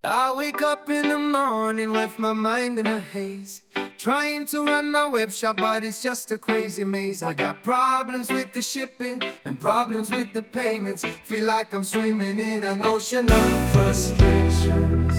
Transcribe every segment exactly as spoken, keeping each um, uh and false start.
I wake up in the morning with my mind in a haze, trying to run my web shop, but it's just a crazy maze. I got problems with the shipping and problems with the payments. Feel like I'm swimming in an ocean of frustrations.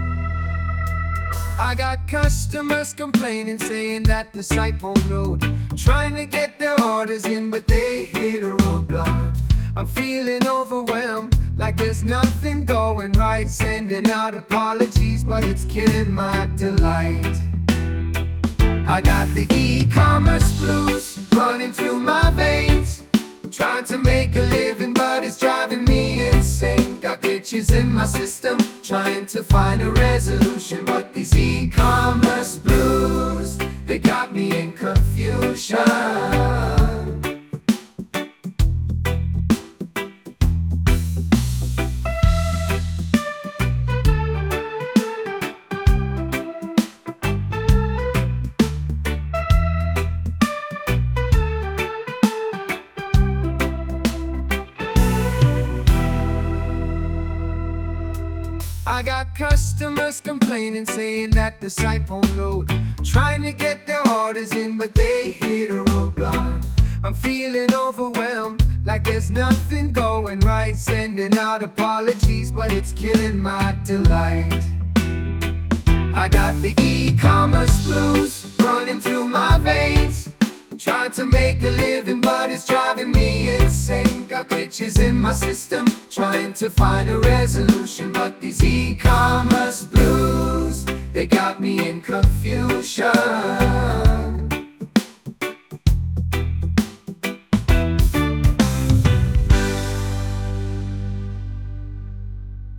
I got customers complaining, saying that the site won't load, trying to get their orders in, but they hit a roadblock. I'm feeling overwhelmed, like there's nothing going right. Sending out apologies, but it's killing my delight. I got the e-commerce blues running through my veins, trying to make a living, but it's driving me insane. Got glitches in my system, trying to find a resolution, but these e-commerce blues, they got me in confusion. I got customers complaining, saying that the site won't load, trying to get their orders in, but they hit a roadblock. I'm feeling overwhelmed, like there's nothing going right. Sending out apologies, but it's killing my delight. I got the e-commerce blues running through my veins, trying to make a living, but it's driving me insane. Got glitches in my system, trying to find a resolution,